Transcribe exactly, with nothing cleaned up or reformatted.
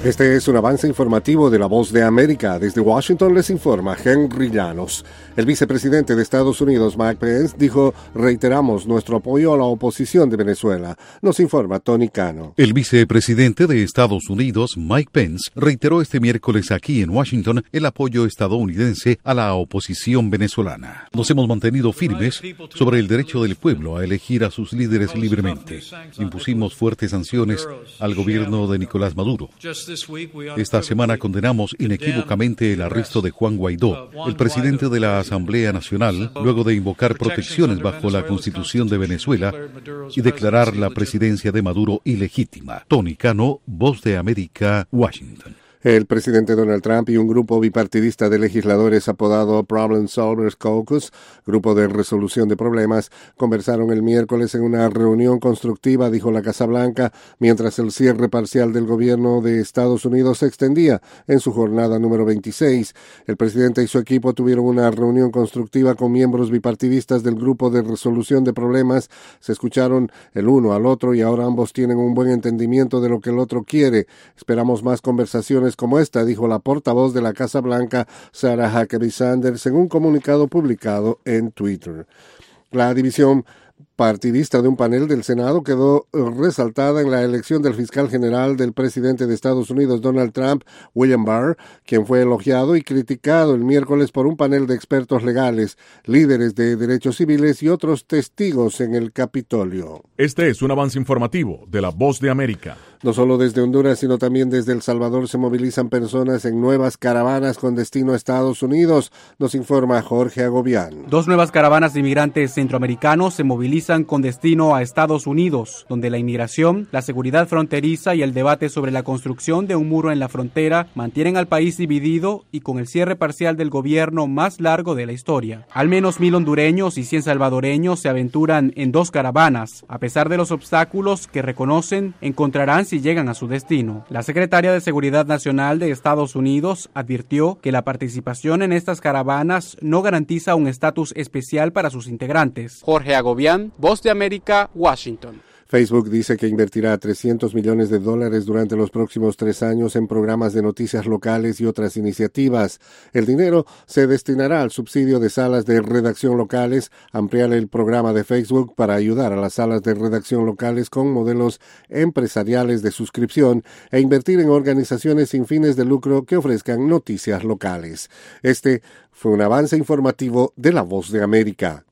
Este es un avance informativo de La Voz de América. Desde Washington les informa Henry Llanos. El vicepresidente de Estados Unidos, Mike Pence, dijo: reiteramos nuestro apoyo a la oposición de Venezuela. Nos informa Tony Cano. El vicepresidente de Estados Unidos, Mike Pence, reiteró este miércoles aquí en Washington el apoyo estadounidense a la oposición venezolana. Nos hemos mantenido firmes sobre el derecho del pueblo a elegir a sus líderes libremente. Impusimos fuertes sanciones al gobierno de Nicolás Maduro. Esta semana condenamos inequívocamente el arresto de Juan Guaidó, el presidente de la Asamblea Nacional, luego de invocar protecciones bajo la Constitución de Venezuela y declarar la presidencia de Maduro ilegítima. Tony Cano, Voz de América, Washington. El presidente Donald Trump y un grupo bipartidista de legisladores apodado Problem Solvers Caucus, grupo de resolución de problemas, conversaron el miércoles en una reunión constructiva, dijo la Casa Blanca, mientras el cierre parcial del gobierno de Estados Unidos se extendía en su jornada número veintiséis. El presidente y su equipo tuvieron una reunión constructiva con miembros bipartidistas del grupo de resolución de problemas. Se escucharon el uno al otro y ahora ambos tienen un buen entendimiento de lo que el otro quiere. Esperamos más conversaciones como esta, dijo la portavoz de la Casa Blanca, Sarah Huckabee Sanders, en un comunicado publicado en Twitter. La división partidista de un panel del Senado quedó resaltada en la elección del fiscal general del presidente de Estados Unidos, Donald Trump, William Barr, quien fue elogiado y criticado el miércoles por un panel de expertos legales, líderes de derechos civiles y otros testigos en el Capitolio. Este es un avance informativo de La Voz de América. No solo desde Honduras, sino también desde El Salvador se movilizan personas en nuevas caravanas con destino a Estados Unidos, nos informa Jorge Agobián. Dos nuevas caravanas de inmigrantes centroamericanos se movilizan con destino a Estados Unidos, donde la inmigración, la seguridad fronteriza y el debate sobre la construcción de un muro en la frontera mantienen al país dividido y con el cierre parcial del gobierno más largo de la historia. Al menos mil hondureños y cien salvadoreños se aventuran en dos caravanas. A pesar de los obstáculos que reconocen, encontrarán si llegan a su destino. La secretaria de Seguridad Nacional de Estados Unidos advirtió que la participación en estas caravanas no garantiza un estatus especial para sus integrantes. Jorge Agobián, Voz de América, Washington. Facebook dice que invertirá trescientos millones de dólares durante los próximos tres años en programas de noticias locales y otras iniciativas. El dinero se destinará al subsidio de salas de redacción locales, ampliar el programa de Facebook para ayudar a las salas de redacción locales con modelos empresariales de suscripción e invertir en organizaciones sin fines de lucro que ofrezcan noticias locales. Este fue un avance informativo de La Voz de América.